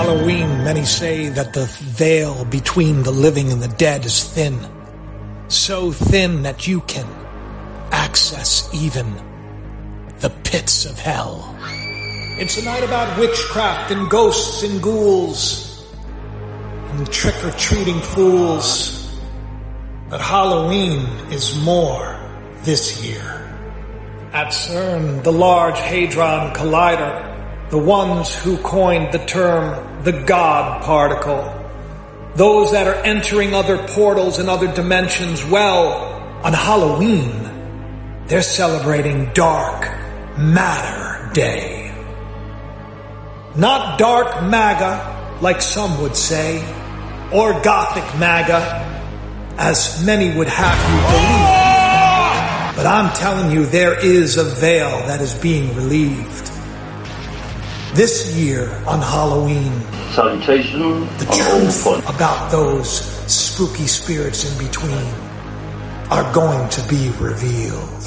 Halloween, many say that the veil between the living and the dead is thin. So thin that you can access even the pits of hell. It's a night about witchcraft and ghosts and ghouls and trick-or-treating fools. But Halloween is more this year. At CERN, the Large Hadron Collider, the ones who coined the term the God particle, those that are entering other portals and other dimensions, well, on Halloween, they're celebrating Dark Matter Day. Not Dark MAGA, like some would say, or Gothic MAGA, as many would have you believe. But I'm telling you, there is a veil that is being relieved. This year on Halloween, salutation, the truth about those spooky spirits in between are going to be revealed.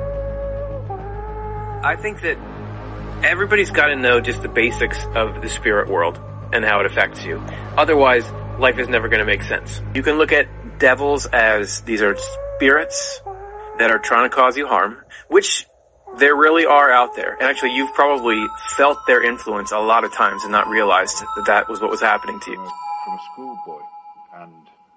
I think that everybody's got to know just the basics of the spirit world and how it affects you. Otherwise, life is never going to make sense. You can look at devils as these are spirits that are trying to cause you harm, which there really are out there. And actually, you've probably felt their influence a lot of times and not realized that that was what was happening to you. From a schoolboy and...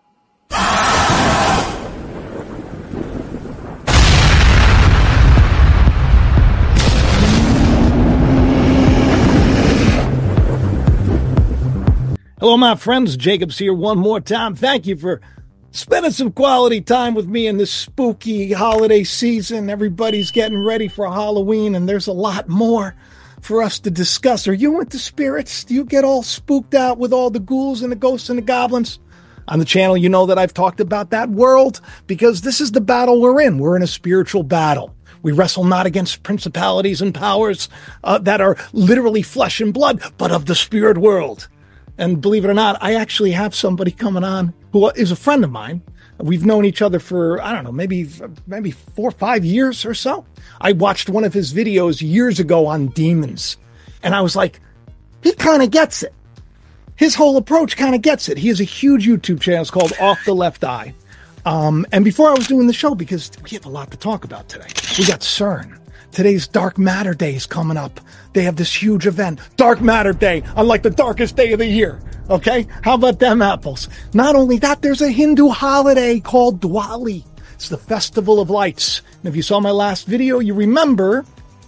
Hello, my friends. Jacobs here one more time. Thank you for spending some quality time with me in this spooky holiday season. Everybody's getting ready for Halloween, and there's a lot more for us to discuss. Are you into spirits? Do you get all spooked out with all the ghouls and the ghosts and the goblins? On the channel, you know that I've talked about that world because this is the battle we're in. We're in a spiritual battle. We wrestle not against principalities and powers that are literally flesh and blood, but of the spirit world. And believe it or not, I actually have somebody coming on who is a friend of mine. We've known each other for, I don't know, maybe 4 or 5 years or so. I watched one of his videos years ago on demons. And I was like, he kind of gets it. His whole approach kind of gets it. He has a huge YouTube channel. It's called Off the Left Eye. And before I was doing the show, because we have a lot to talk about today, we got CERN. Today's Dark Matter Day is coming up. They have this huge event, Dark Matter Day, on like the darkest day of the year. Okay? How about them apples? Not only that, there's a Hindu holiday called Diwali. It's the Festival of Lights. And if you saw my last video, you remember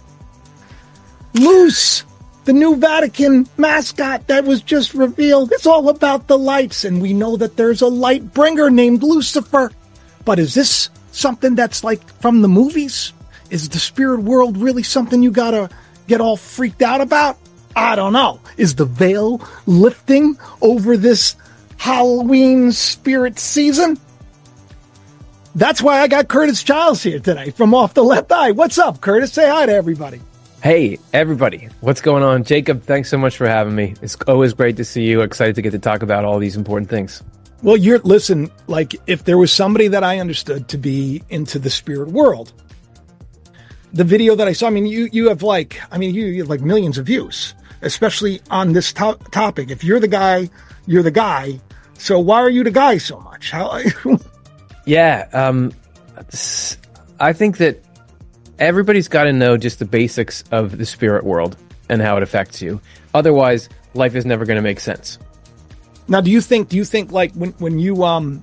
Luce, the new Vatican mascot that was just revealed. It's all about the lights. And we know that there's a light bringer named Lucifer. But is this something that's like from the movies? Is the spirit world really something you gotta get all freaked out about? I don't know. Is the veil lifting over this Halloween spirit season? That's why I got Curtis Childs here today from Off the Left Eye. What's up, Curtis? Say hi to everybody. Hey, everybody. What's going on? Jacob, thanks so much for having me. It's always great to see you. Excited to get to talk about all these important things. Well, listen, like if there was somebody that I understood to be into the spirit world, the video that I saw, I mean, you have like millions of views, especially on this topic. If you're the guy, you're the guy. So why are you the guy so much? Yeah. I think that everybody's got to know just the basics of the spirit world and how it affects you. Otherwise, life is never going to make sense. Now, do you think like when you,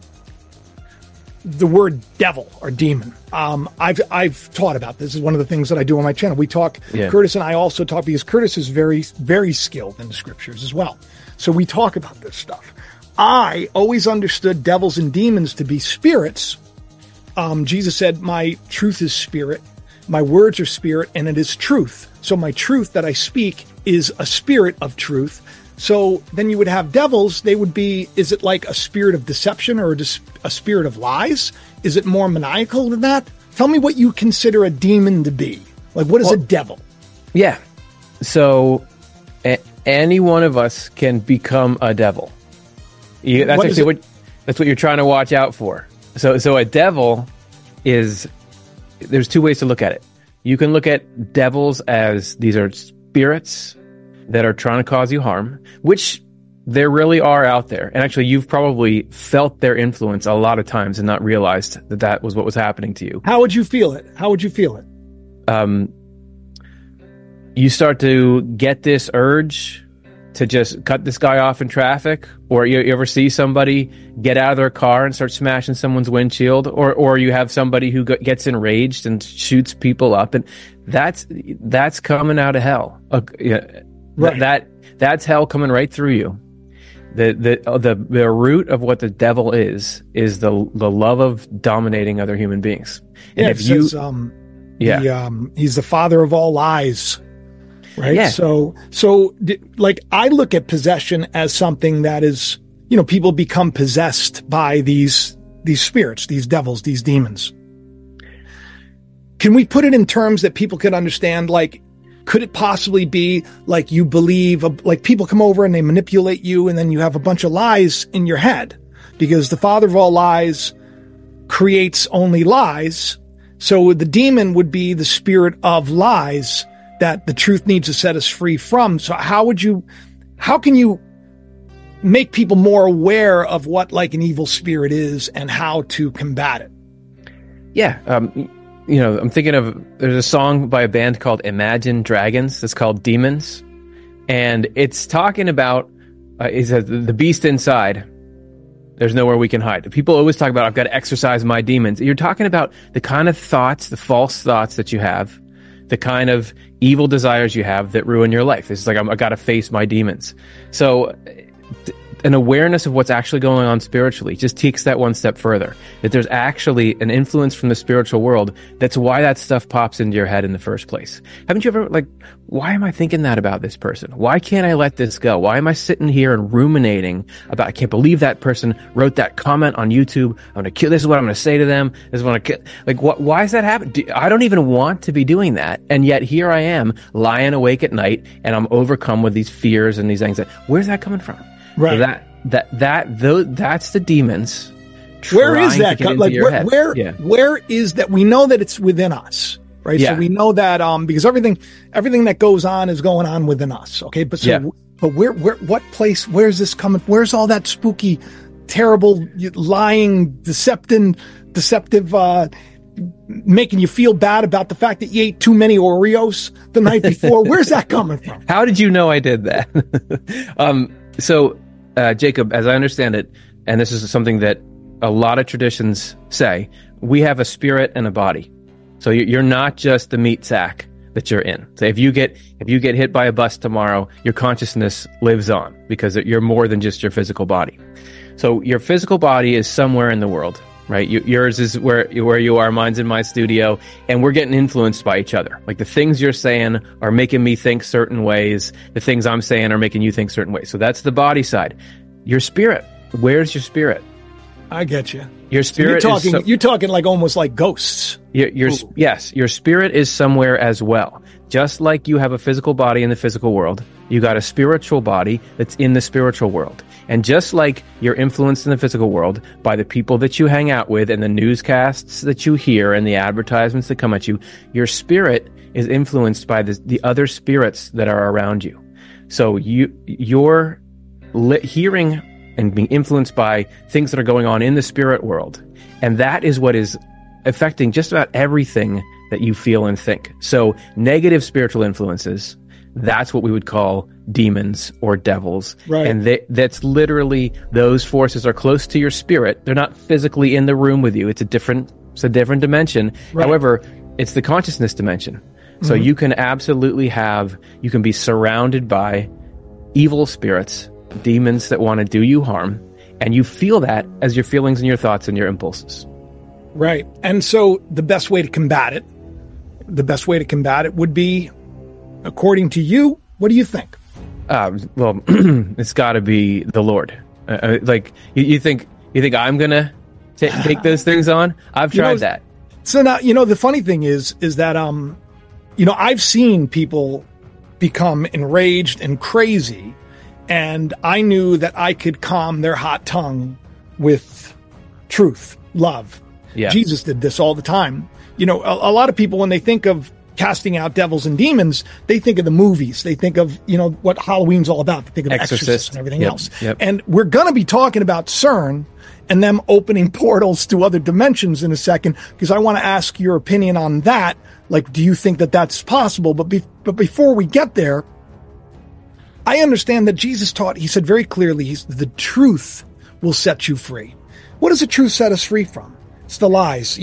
the word devil or demon. I've taught about this. This is one of the things that I do on my channel. We talk, yeah. Curtis and I also talk because Curtis is very, very skilled in the scriptures as well. So we talk about this stuff. I always understood devils and demons to be spirits. Jesus said, my truth is spirit. My words are spirit and it is truth. So my truth that I speak is a spirit of truth. So then you would have devils. They would be, is it like a spirit of deception or a spirit of lies? Is it more maniacal than that? Tell me what you consider a demon to be. Like, what is a devil? Yeah. So any one of us can become a devil. That's what you're trying to watch out for. So a devil is, there's two ways to look at it. You can look at devils as these are spirits that are trying to cause you harm, which There really are out there. And actually, you've probably felt their influence a lot of times and not realized that that was what was happening to you. How would you feel it? How would you feel it? You start to get this urge to just cut this guy off in traffic, or you ever see somebody get out of their car and start smashing someone's windshield, or you have somebody who gets enraged and shoots people up, and that's coming out of hell. Right. That's hell coming right through you. The root of what the devil is the love of dominating other human beings. And if you says, he's the father of all lies. Right. Yeah. So like I look at possession as something that is, people become possessed by these spirits, these devils, these demons. Can we put it in terms that people can understand? Like, could it possibly be like you believe, like people come over and they manipulate you, and then you have a bunch of lies in your head because the father of all lies creates only lies. So the demon would be the spirit of lies that the truth needs to set us free from. So how can you make people more aware of what like an evil spirit is and how to combat it? Yeah. I'm thinking of, there's a song by a band called Imagine Dragons. It's called Demons. And it's talking about, the beast inside. There's nowhere we can hide. People always talk about, I've got to exercise my demons. You're talking about the kind of thoughts, the false thoughts that you have, the kind of evil desires you have that ruin your life. It's like, I got to face my demons. So an awareness of what's actually going on spiritually just takes that one step further. That there's actually an influence from the spiritual world. That's why that stuff pops into your head in the first place. Haven't you ever, why am I thinking that about this person? Why can't I let this go? Why am I sitting here and ruminating about, I can't believe that person wrote that comment on YouTube. I'm going to kill, this is what I'm going to say to them. This is what I kill. Why is that happening? I don't even want to be doing that. And yet here I am lying awake at night and I'm overcome with these fears and these anxieties. Where's that coming from? Right. So that's the demons. Where is that? Where is that? We know that it's within us, right? Yeah. So we know that, because everything that goes on is going on within us. Okay. But what place, where's this coming? Where's all that spooky, terrible, lying, deceptive, making you feel bad about the fact that you ate too many Oreos the night before? Where's that coming from? How did you know I did that? So, Jacob, as I understand it, and this is something that a lot of traditions say, we have a spirit and a body. So you're not just the meat sack that you're in. So if you get hit by a bus tomorrow, your consciousness lives on because you're more than just your physical body. So your physical body is somewhere in the world, right? Yours is where you are, mine's in my studio, and we're getting influenced by each other. Like the things you're saying are making me think certain ways. The things I'm saying are making you think certain ways. So that's the body side. Your spirit. Where's your spirit? I get you. Your spirit you're talking like almost like ghosts. Yes, your spirit is somewhere as well. Just like you have a physical body in the physical world, you got a spiritual body that's in the spiritual world. And just like you're influenced in the physical world by the people that you hang out with and the newscasts that you hear and the advertisements that come at you, your spirit is influenced by the other spirits that are around you. So you're hearing and being influenced by things that are going on in the spirit world. And that is what is affecting just about everything that you feel and think. So negative spiritual influences, that's what we would call demons or devils. Right. And that's literally, those forces are close to your spirit. They're not physically in the room with you. It's a different dimension. Right. However, it's the consciousness dimension. So you can absolutely you can be surrounded by evil spirits, demons that want to do you harm, and you feel that as your feelings and your thoughts and your impulses. Right. And so the best way to combat it would be, according to you, what do you think? Well, it's got to be the Lord. You think I'm gonna take those things on? I've tried that. So now, the funny thing is that I've seen people become enraged and crazy, and I knew that I could calm their hot tongue with truth, love. Yeah. Jesus did this all the time. A lot of people, when they think of casting out devils and demons, they think of the movies. They think of, what Halloween's all about. They think of Exorcist and everything else. Yep. And we're going to be talking about CERN and them opening portals to other dimensions in a second, because I want to ask your opinion on that. Like, do you think that that's possible? But before we get there, I understand that Jesus taught, he said very clearly, the truth will set you free. What does the truth set us free from? It's the lies.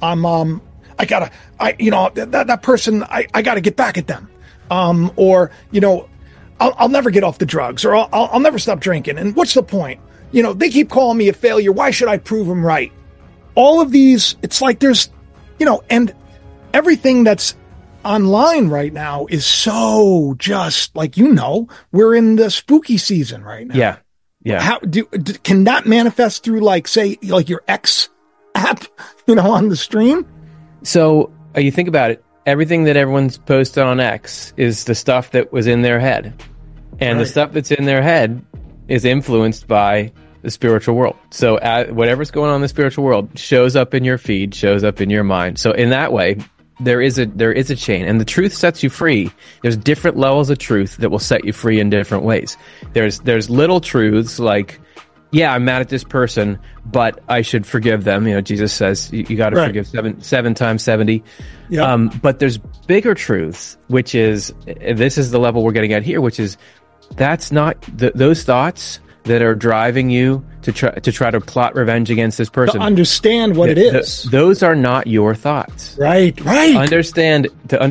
That person, I gotta get back at them. I'll never get off the drugs, or I'll never stop drinking. And what's the point? They keep calling me a failure. Why should I prove them right? All of these, it's like there's, and everything that's online right now is so just like, we're in the spooky season right now. Yeah. Yeah. How can that manifest through say your X app, on the stream? So you think about it, everything that everyone's posted on X is the stuff that was in their head. And the stuff that's in their head is influenced by the spiritual world. So whatever's going on in the spiritual world shows up in your feed, shows up in your mind. So in that way, there is a chain, and the truth sets you free. There's different levels of truth that will set you free in different ways. There's little truths like, yeah, I'm mad at this person, but I should forgive them. Jesus says you got to forgive seven times 70. Yep. But there's bigger truths, which is, this is the level we're getting at here, which is, that's not those thoughts that are driving you to try to plot revenge against this person. To understand what it is. Those are not your thoughts. Right. Understand,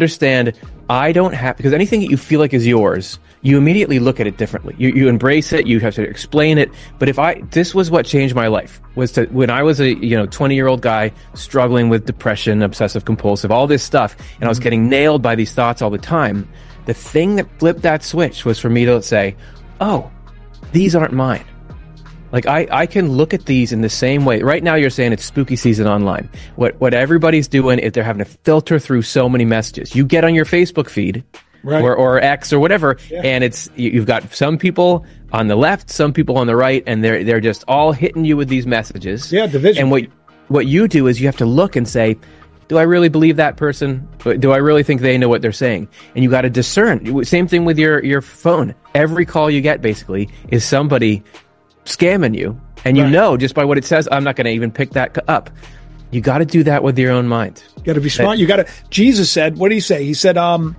I don't have, because anything that you feel like is yours, you immediately look at it differently. You embrace it, you have to explain it. But this was what changed my life, when I was a 20-year-old guy struggling with depression, obsessive compulsive, all this stuff, and I was getting nailed by these thoughts all the time. The thing that flipped that switch was for me to say, oh, these aren't mine. Like, I can look at these in the same way. Right now you're saying it's spooky season online. What everybody's doing is they're having to filter through so many messages. You get on your Facebook feed, right, or X or whatever, and you've got some people on the left, some people on the right, and they're just all hitting you with these messages. Yeah, division. And what you do is you have to look and say, do I really believe that person? Do I really think they know what they're saying? And you got to discern. Same thing with your phone. Every call you get basically is somebody scamming you, and just by what it says, I'm not going to even pick that up. You got to do that with your own mind. You got to be smart. Jesus said, what did he say? He said,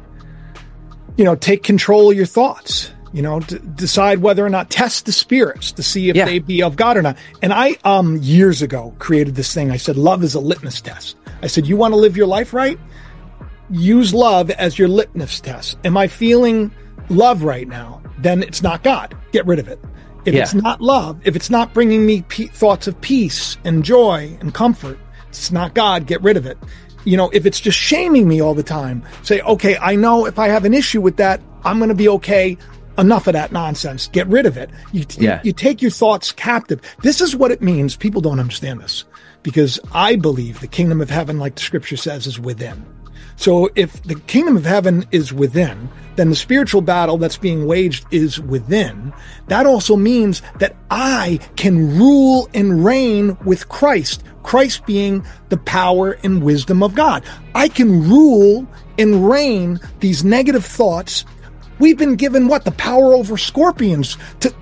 take control of your thoughts. Decide whether or not, test the spirits to see if they be of God or not. And I years ago created this thing. I said, love is a litmus test. I said, you want to live your life right? Use love as your litmus test. Am I feeling love right now? Then it's not God. Get rid of it. If it's not love, if it's not bringing me thoughts of peace and joy and comfort, it's not God. Get rid of it. If it's just shaming me all the time, say, okay, I know if I have an issue with that, I'm going to be okay. Enough of that nonsense. Get rid of it. You take your thoughts captive. This is what it means. People don't understand this, because I believe the kingdom of heaven, like the scripture says, is within. So if the kingdom of heaven is within, then the spiritual battle that's being waged is within. That also means that I can rule and reign with Christ, Christ being the power and wisdom of God. I can rule and reign these negative thoughts. We've been given the power over scorpions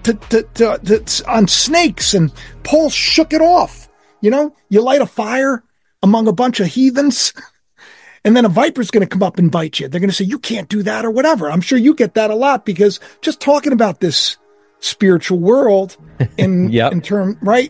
on snakes, and Paul shook it off. You light a fire among a bunch of heathens, and then a viper's going to come up and bite you. They're going to say, you can't do that or whatever. I'm sure you get that a lot, because just talking about this spiritual world in term, right?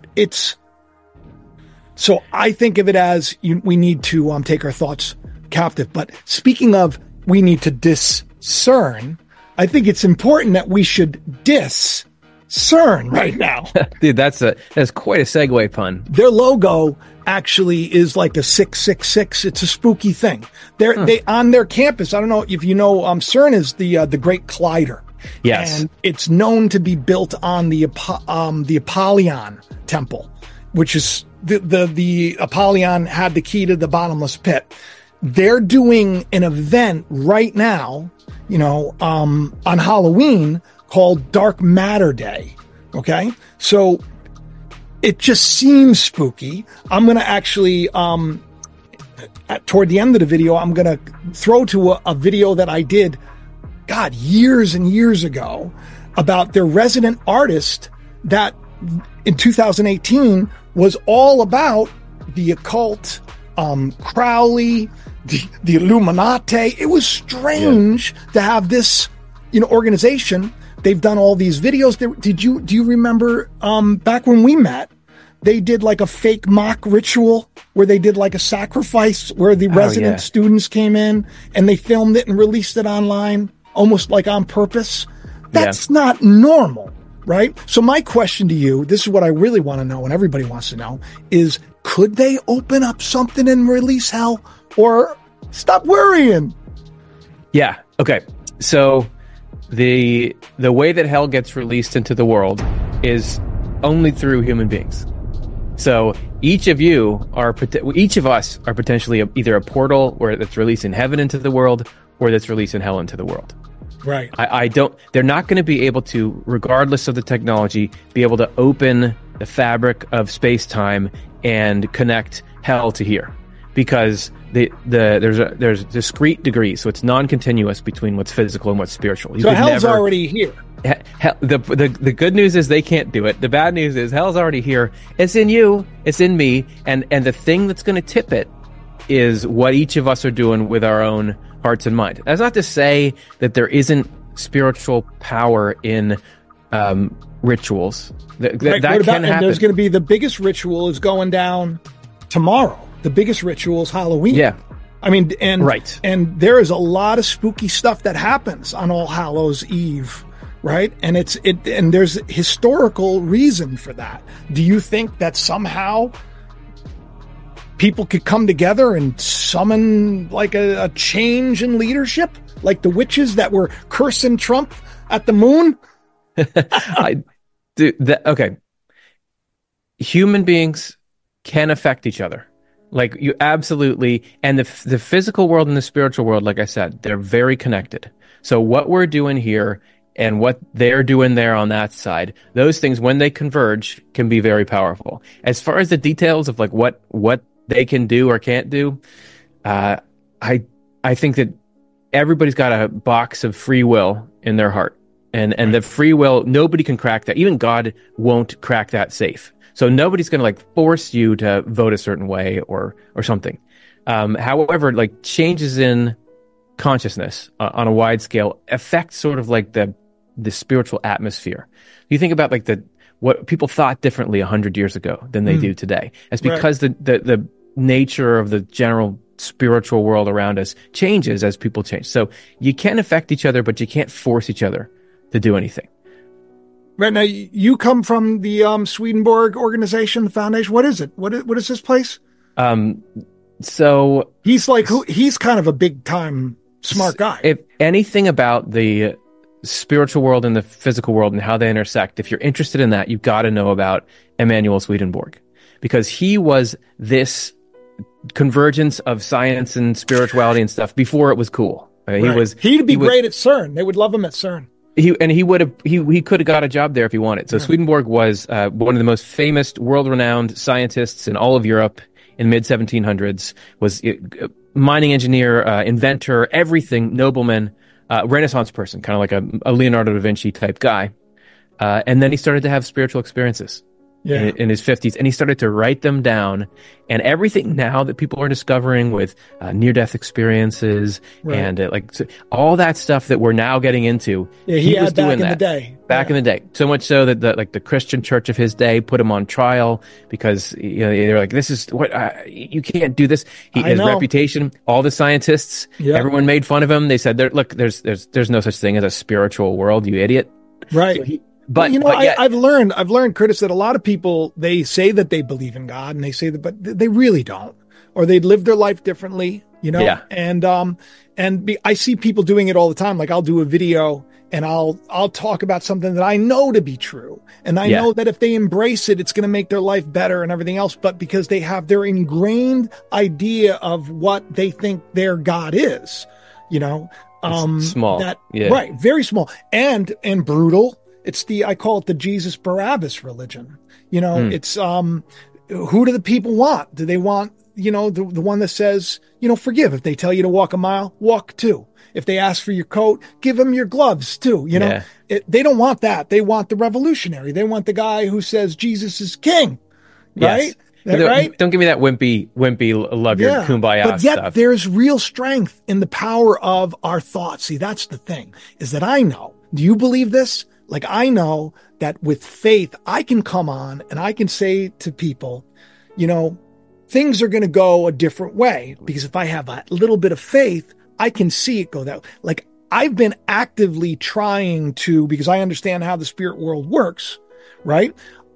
So I think of it as we need to take our thoughts captive. But speaking of, we need to discern, I think it's important that we should discern right now. Dude, that's quite a segue pun. Their logo actually is like a 666. It's a spooky thing. They on their campus. I don't know if you know, CERN is the Great Collider. Yes, and it's known to be built on the Apollyon Temple, which is the Apollyon had the key to the bottomless pit. They're doing an event right now, on Halloween called Dark Matter Day. Okay. So it just seems spooky. I'm going to actually, toward the end of the video, I'm going to throw to a video that I did, God, years and years ago, about their resident artist that in 2018 was all about the occult, Crowley, the Illuminati. It was strange to have this, organization. They've done all these videos. Do you remember, back when we met, they did like a fake mock ritual where they did like a sacrifice where the resident students came in and they filmed it and released it online, almost like on purpose. That's not normal, right? So my question to you, this is what I really want to know and everybody wants to know, is could they open up something and release hell, or stop worrying? Yeah. Okay. So the way that hell gets released into the world is only through human beings. So each of us are potentially either a portal where that's releasing heaven into the world or that's releasing hell into the world. Right. They're not going to be able to, regardless of the technology, be able to open the fabric of space-time and connect hell to here, because there's discrete degrees, so it's non-continuous between what's physical and what's spiritual. So hell's already here. The good news is they can't do it. The bad news is hell's already here. It's in you. It's in me. And the thing that's going to tip it is what each of us are doing with our own hearts and mind. That's not to say that there isn't spiritual power in rituals. That can happen. And there's going to be the biggest ritual is going down tomorrow. The biggest ritual is Halloween. Yeah. I mean, and right. And there is a lot of spooky stuff that happens on All Hallows Eve. Right. And and there's historical reason for that. Do you think that somehow people could come together and summon like a change in leadership, like the witches that were cursing Trump at the moon? Okay. Human beings can affect each other. Like you absolutely, and the physical world and the spiritual world, like I said, they're very connected. So what we're doing here and what they're doing there on that side, those things, when they converge, can be very powerful. As far as the details of like what they can do or can't do, I think that everybody's got a box of free will in their heart, and the free will, nobody can crack that. Even God won't crack that safe. So nobody's going to like force you to vote a certain way or something. However, like changes in consciousness on a wide scale affect sort of like the spiritual atmosphere. You think about like what people thought differently 100 years ago than they do today. It's because the nature of the general spiritual world around us changes as people change. So you can affect each other, but you can't force each other to do anything. Right. Now, you come from the Swedenborg organization, the foundation. What is it? What is this place? So he's like he's kind of a big time smart guy. If anything about the spiritual world and the physical world and how they intersect, if you're interested in that, you've got to know about Emanuel Swedenborg, because he was this convergence of science and spirituality and stuff before it was cool. He'd be great at CERN. They would love him at CERN. He could have got a job there if he wanted. So Swedenborg was one of the most famous, world-renowned scientists in all of Europe in mid 1700s. Was mining engineer, inventor, everything, nobleman, Renaissance person, kind of like a Leonardo da Vinci type guy. And then he started to have spiritual experiences in his 50s, and he started to write them down. And everything now that people are discovering with near-death experiences and all that stuff that we're now getting into, he was doing that back in the day. So much so that the Christian church of his day put him on trial because they're like, this is what you can't do this. His reputation, all the scientists, everyone made fun of him. They said, there's no such thing as a spiritual world, you idiot. Right. So I've learned, Curtis, that a lot of people, they say that they believe in God and they say that, but they really don't, or they live their life differently, and I see people doing it all the time. Like I'll do a video and I'll talk about something that I know to be true. And I know that if they embrace it, it's going to make their life better and everything else. But because they have their ingrained idea of what they think their God is, small, right. Very small and brutal. I call it the Jesus Barabbas religion. It's, who do the people want? Do they want the one that says, forgive. If they tell you to walk a mile, walk 2. If they ask for your coat, give them your gloves too. They don't want that. They want the revolutionary. They want the guy who says Jesus is king, right? Yes. Right? Don't give me that wimpy love your kumbaya but yet stuff. There's real strength in the power of our thoughts. See, that's the thing, is that I know. Do you believe this? Like, I know that with faith, I can come on and I can say to people, things are going to go a different way, because if I have a little bit of faith, I can see it go that way. Like, I've been actively trying to, because I understand how the spirit world works, right?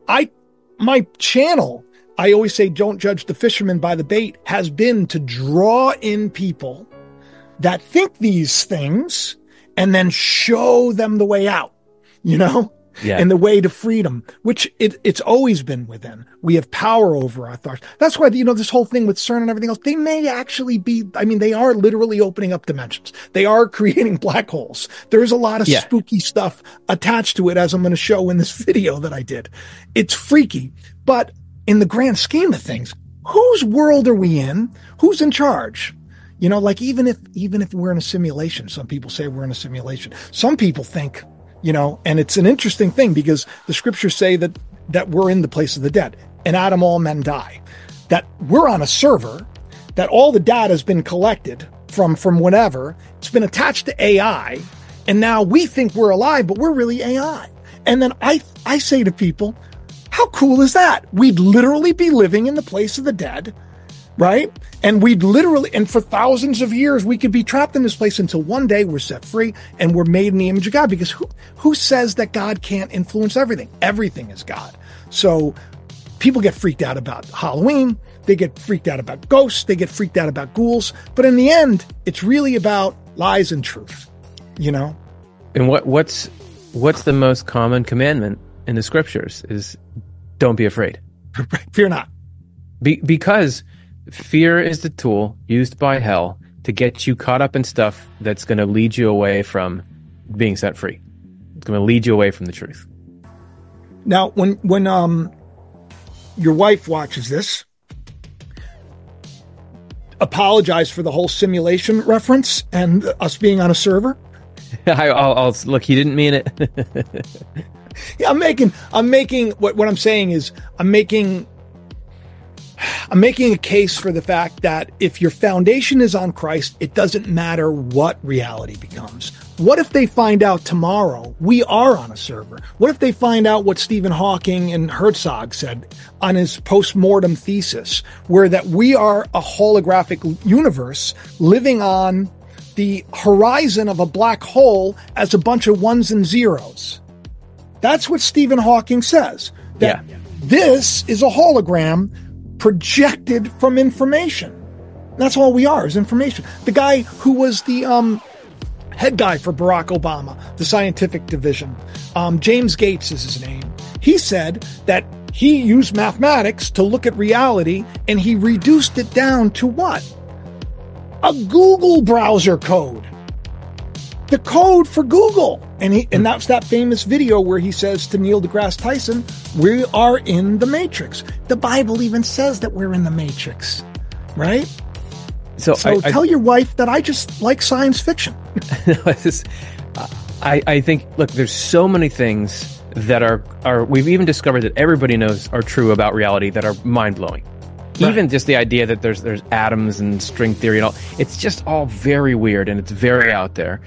My channel, I always say, don't judge the fisherman by the bait, has been to draw in people that think these things and then show them the way out, and the way to freedom, which it's always been within. We have power over our thoughts. That's why, this whole thing with CERN and everything else, they may actually be, they are literally opening up dimensions. They are creating black holes. There's a lot of spooky stuff attached to it, as I'm going to show in this video that I did. It's freaky, but in the grand scheme of things, whose world are we in? Who's in charge? Even if we're in a simulation, some people say we're in a simulation. Some people think, and it's an interesting thing, because the scriptures say that we're in the place of the dead. In Adam, all men die. That we're on a server, that all the data has been collected from whatever. It's been attached to AI. And now we think we're alive, but we're really AI. And then I say to people, how cool is that? We'd literally be living in the place of the dead, right? And and for thousands of years, we could be trapped in this place until one day we're set free and we're made in the image of God. Because who says that God can't influence everything? Everything is God. So people get freaked out about Halloween. They get freaked out about ghosts. They get freaked out about ghouls. But in the end, it's really about lies and truth, And what's the most common commandment in the scriptures is don't be afraid. Fear not. Because fear is the tool used by hell to get you caught up in stuff that's going to lead you away from being set free. It's going to lead you away from the truth. Now, when your wife watches this, apologize for the whole simulation reference and us being on a server. I'll look. He didn't mean it. Yeah, I'm making what I'm saying is I'm making a case for the fact that if your foundation is on Christ, it doesn't matter what reality becomes. What if they find out tomorrow we are on a server? What if they find out what Stephen Hawking and Herzog said on his post-mortem thesis, where that we are a holographic universe living on the horizon of a black hole as a bunch of ones and zeros? That's what Stephen Hawking says. That this is a hologram projected from information. That's all we are, is information. The guy who was the head guy for Barack Obama, the scientific division, James Gates is his name. He said that he used mathematics to look at reality, and he reduced it down to what? A Google browser code. The code for Google. And that's that famous video where he says to Neil deGrasse Tyson, we are in the Matrix. The Bible even says that we're in the Matrix, right? So tell your wife that I just like science fiction. I think, look, there's so many things that are we've even discovered that everybody knows are true about reality that are mind-blowing. Right. Even just the idea that there's atoms and string theory and all, it's just all very weird and it's very out there.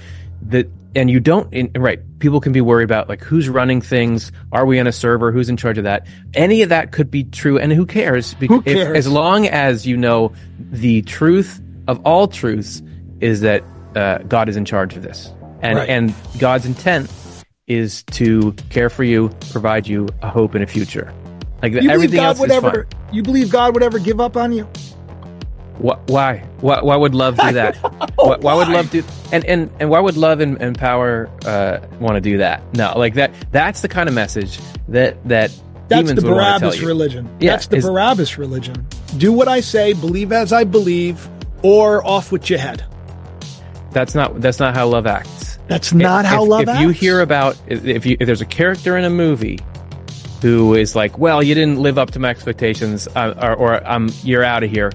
People can be worried about like who's running things, are we on a server, who's in charge of that? Any of that could be true, and who cares? Who cares? As long as you know the truth of all truths is that God is in charge of this, and God's intent is to care for you, provide you a hope and a future. Like everything else is fine. You believe God would ever give up on you? Why? Why would love do that? Why would love do? And why would love and power want to do that? No, like that. That's the kind of message that demons would want to tell you. Religion. Yeah, that's the Barabbas religion. Do what I say, believe as I believe, or off with your head. That's not how love acts. That's not how love acts. If you hear about if there's a character in a movie who is like, well, you didn't live up to my expectations, or you're out of here.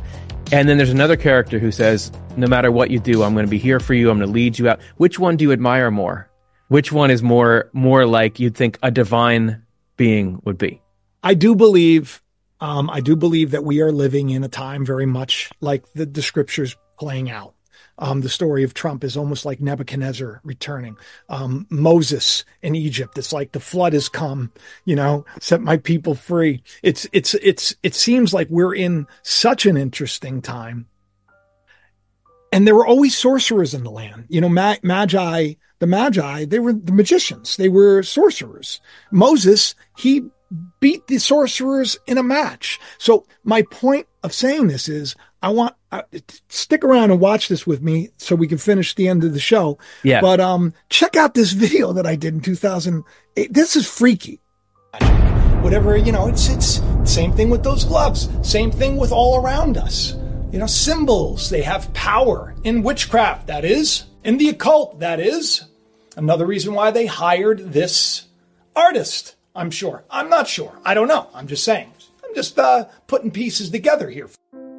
And then there's another character who says, no matter what you do, I'm going to be here for you. I'm going to lead you out. Which one do you admire more? Which one is more like you'd think a divine being would be? I do believe that we are living in a time very much like the scriptures playing out. The story of Trump is almost like Nebuchadnezzar returning. Moses in Egypt, it's like the flood has come, set my people free. It seems like we're in such an interesting time. And there were always sorcerers in the land. The Magi, they were the magicians. They were sorcerers. Moses, he beat the sorcerers in a match. So my point of saying this is I want stick around and watch this with me so we can finish the end of the show. Yeah. But check out this video that I did in 2008. This is freaky. Whatever, it's same thing with those gloves. Same thing with all around us. Symbols, they have power in witchcraft, that is, in the occult, that is. Another reason why they hired this artist, I'm sure. I'm not sure. I don't know. I'm just saying. I'm just putting pieces together here.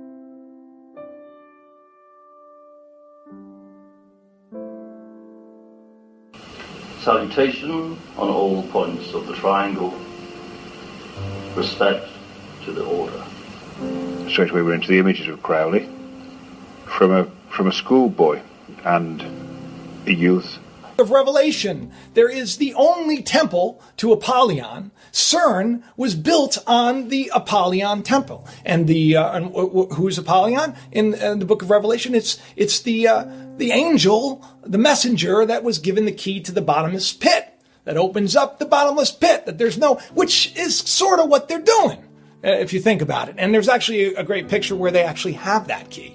Salutation on all points of the triangle. Respect to the order. Straight away we're into the images of Crowley from a schoolboy and a youth. Of Revelation, there is the only temple to Apollyon. CERN was built on the Apollyon temple, and who's Apollyon in the Book of Revelation? It's the angel, the messenger that was given the key to the bottomless pit that opens up the bottomless pit. Which is sort of what they're doing, if you think about it. And there's actually a great picture where they actually have that key.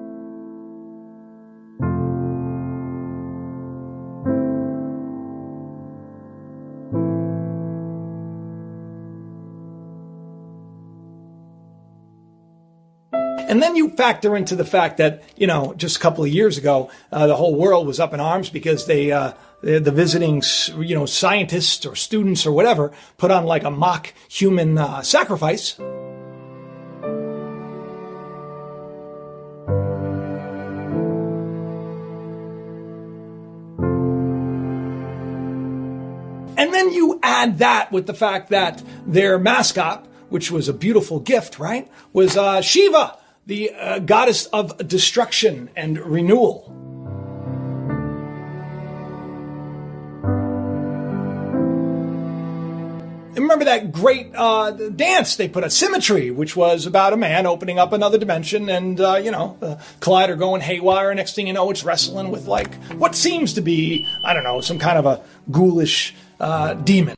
And then you factor into the fact that, just a couple of years ago, the whole world was up in arms because the visiting, scientists or students or whatever put on like a mock human sacrifice. And then you add that with the fact that their mascot, which was a beautiful gift, right, was Shiva, the goddess of destruction and renewal. Remember that great dance they put, Symmetry, which was about a man opening up another dimension and, the collider going haywire. Next thing you know, it's wrestling with, like, what seems to be, I don't know, some kind of a ghoulish demon.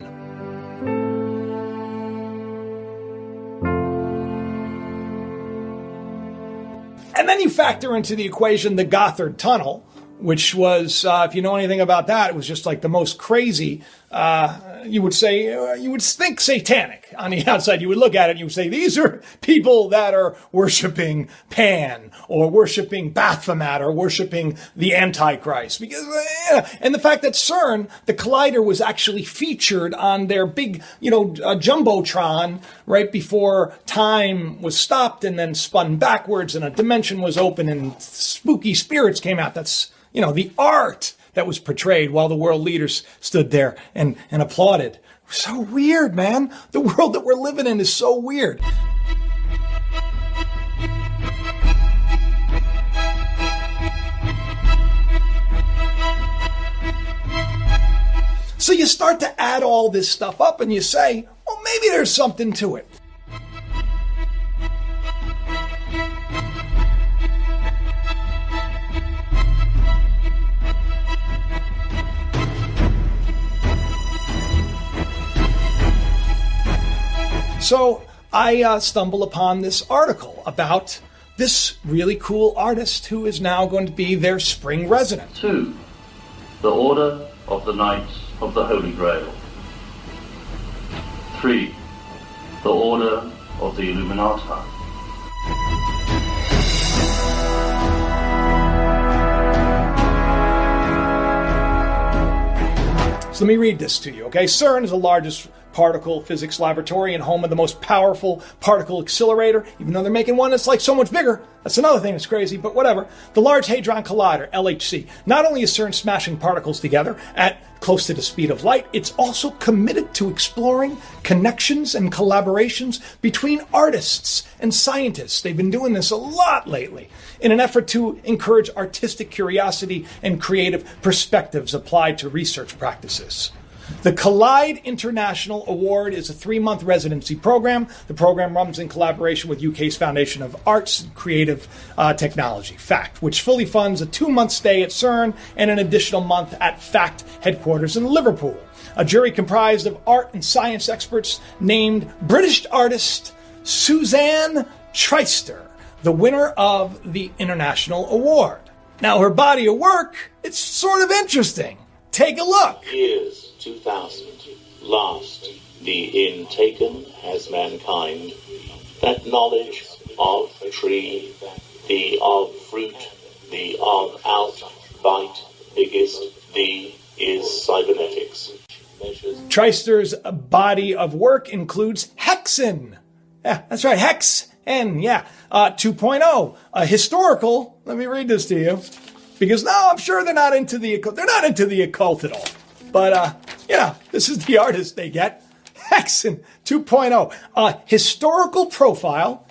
And then you factor into the equation the Gotthard Tunnel, which was, if you know anything about that, it was just like the most crazy, you would think satanic on the outside. You would look at it and you would say, these are people that are worshiping Pan or worshiping Baphomet or worshiping the Antichrist. And the fact that CERN, the collider, was actually featured on their big, jumbotron right before time was stopped and then spun backwards and a dimension was open and spooky spirits came out. That's, the art that was portrayed while the world leaders stood there and applauded. So weird, man. The world that we're living in is so weird. So you start to add all this stuff up and you say, well, maybe there's something to it. So I stumble upon this article about this really cool artist who is now going to be their spring resident. 2. The Order of the Knights of the Holy Grail. 3. The Order of the Illuminati. So let me read this to you, okay? CERN is the largest particle physics laboratory and home of the most powerful particle accelerator, even though they're making one that's like so much bigger. That's another thing that's crazy, but whatever. The Large Hadron Collider, LHC. Not only is CERN smashing particles together at close to the speed of light, it's also committed to exploring connections and collaborations between artists and scientists. They've been doing this a lot lately in an effort to encourage artistic curiosity and creative perspectives applied to research practices. The Collide International Award is a 3-month residency program. The program runs in collaboration with UK's Foundation of Arts and Creative Technology, FACT, which fully funds a 2-month stay at CERN and an additional month at FACT headquarters in Liverpool. A jury comprised of art and science experts named British artist Suzanne Treister, the winner of the International Award. Now, her body of work, it's sort of interesting. Take a look. Years 2000, last the in taken as mankind, that knowledge of tree, the of fruit, the of out, bite, biggest, the is cybernetics. Treister's body of work includes Hexen. Yeah, that's right, Hex, N, yeah. 2.0, a historical, let me read this to you, because no, I'm sure they're not into the occult. They're not into the occult at all. But, this is the artist they get. Hexen 2.0, a historical profile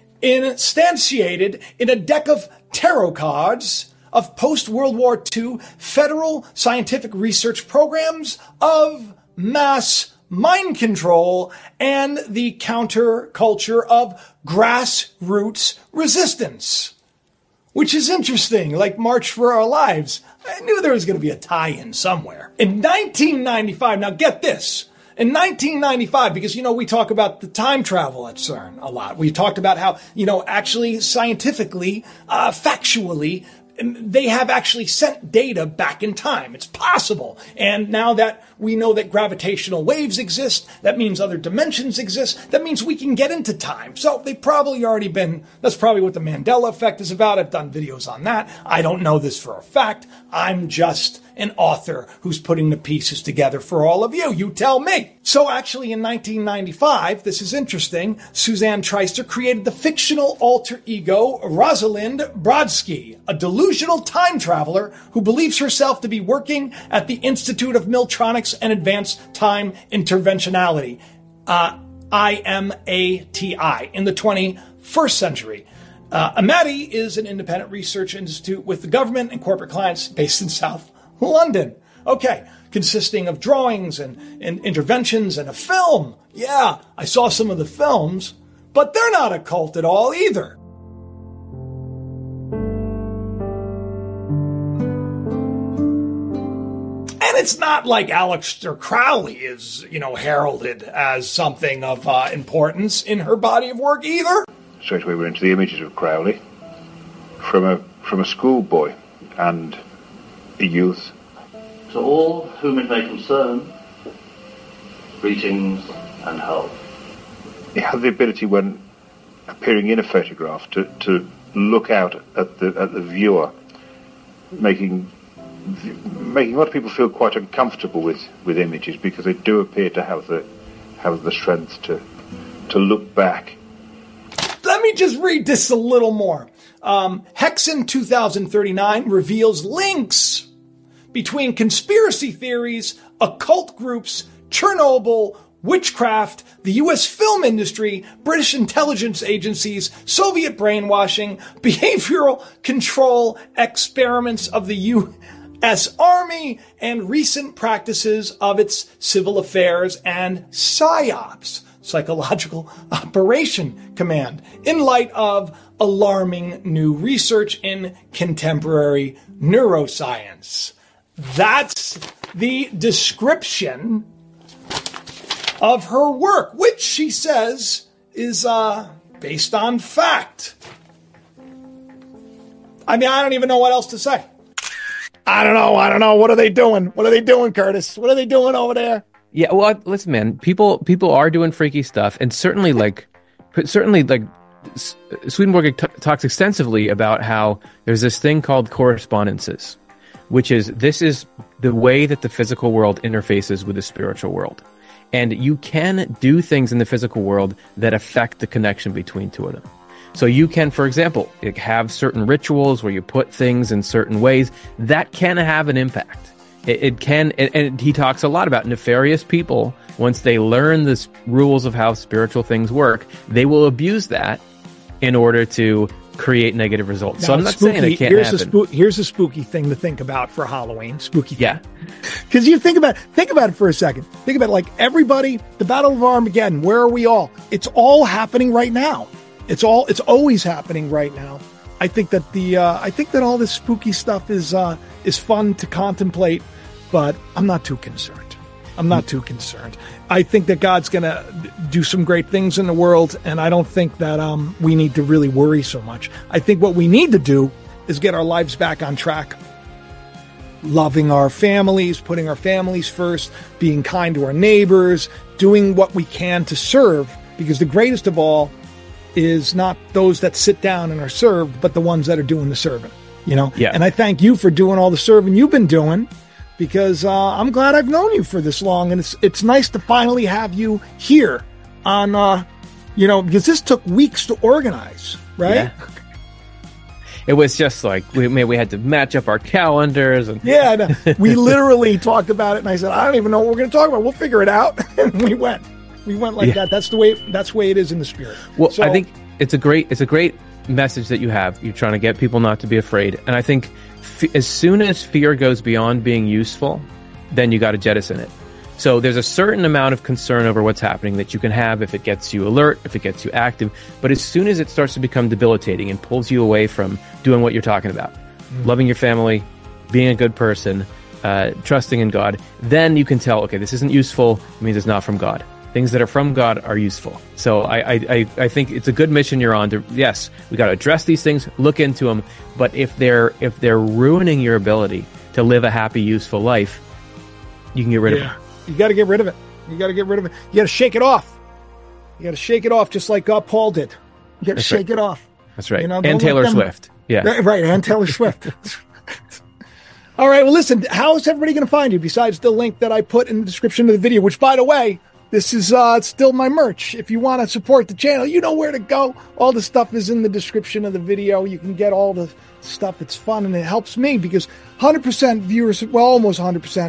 instantiated in a deck of tarot cards of post-World War II federal scientific research programs of mass mind control and the counterculture of grassroots resistance. Which is interesting, like March for Our Lives. I knew there was going to be a tie-in somewhere. In 1995, now get this. In 1995, because, we talk about the time travel at CERN a lot. We talked about how, actually scientifically, factually, they have actually sent data back in time. It's possible. And now that we know that gravitational waves exist, that means other dimensions exist. That means we can get into time. So they've probably already been, that's probably what the Mandela effect is about. I've done videos on that. I don't know this for a fact. I'm just an author who's putting the pieces together for all of you. You tell me. So actually in 1995, this is interesting, Suzanne Treister created the fictional alter ego Rosalind Brodsky, a delusional time traveler who believes herself to be working at the Institute of Miltronics and Advanced Time Interventionality, IMATI, in the 21st century. Amati is an independent research institute with the government and corporate clients based in South London. Okay, consisting of drawings and interventions and a film. Yeah, I saw some of the films, but they're not a cult at all either. And it's not like Aleister Crowley is, heralded as something of importance in her body of work either. Straight away we're into the images of Crowley from a schoolboy and a youth. To all whom it may concern, greetings and health. He had the ability, when appearing in a photograph, to look out at the viewer, making a lot of people feel quite uncomfortable with images, because they do appear to have the strength to look back. Let me just read this a little more. Hexen 2039 reveals links between conspiracy theories, occult groups, Chernobyl, witchcraft, the U.S. film industry, British intelligence agencies, Soviet brainwashing, behavioral control experiments of the U.S. Army, and recent practices of its civil affairs and PSYOPs, Psychological Operation Command, in light of alarming new research in contemporary neuroscience. That's the description of her work, which she says is based on fact. I mean, I don't even know what else to say. I don't know. What are they doing? What are they doing, Curtis? What are they doing over there? Yeah, well, listen, man. People are doing freaky stuff, and certainly, Swedenborg talks extensively about how there's this thing called correspondences, which is the way that the physical world interfaces with the spiritual world. And you can do things in the physical world that affect the connection between two of them. So you can, for example, have certain rituals where you put things in certain ways that can have an impact. It can, and he talks a lot about nefarious people. Once they learn the rules of how spiritual things work, they will abuse that in order to create negative results. Now, so I'm not saying it can't happen. Here's a spooky thing to think about for Halloween. Spooky thing. Yeah. Because you think about it for a second. Think about it, like everybody, the Battle of Armageddon, where are we all? It's all happening right now. It's always happening right now. I think that all this spooky stuff is fun to contemplate, but I'm not too concerned. I think that God's going to do some great things in the world, and I don't think that we need to really worry so much. I think what we need to do is get our lives back on track. Loving our families, putting our families first, being kind to our neighbors, doing what we can to serve, because the greatest of all is not those that sit down and are served, but the ones that are doing the serving, Yeah. And I thank you for doing all the serving you've been doing, because I'm glad I've known you for this long, and it's nice to finally have you here on, because this took weeks to organize, right? Yeah. It was just like we had to match up our calendars, and we literally talked about it, and I said, I don't even know what we're going to talk about. We'll figure it out, and we went like that. That's the way it is in the spirit. Well, so, I think it's a great message that you have. You're trying to get people not to be afraid, and I think as soon as fear goes beyond being useful, then you got to jettison it. So there's a certain amount of concern over what's happening that you can have if it gets you alert, if it gets you active. But as soon as it starts to become debilitating and pulls you away from doing what you're talking about, loving your family, being a good person, trusting in God, then you can tell, okay, this isn't useful. It means it's not from God. Things that are from God are useful. So I think it's a good mission you're on. Yes, we got to address these things, look into them. But if they're ruining your ability to live a happy, useful life, you can get rid of them. You got to get rid of it. You got to shake it off. You got to shake it off, just like Paul did. You got to shake it off. That's right. And Taylor Swift. Yeah. Right. And Taylor Swift. All right. Well, listen. How is everybody going to find you besides the link that I put in the description of the video? Which, by the way, this is still my merch. If you want to support the channel, you know where to go. All the stuff is in the description of the video. You can get all the stuff. It's fun, and it helps me because 100% viewers, well, almost 100%.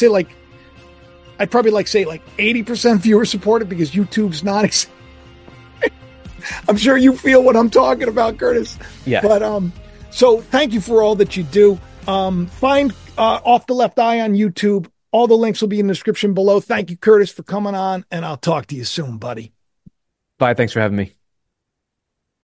I'd probably say 80% viewer supported because YouTube's not. I'm sure you feel what I'm talking about, Curtis. Yeah. But so thank you for all that you do. Find Off the Left Eye on YouTube. All the links will be in the description below. Thank you, Curtis, for coming on, and I'll talk to you soon, buddy. Bye. Thanks for having me.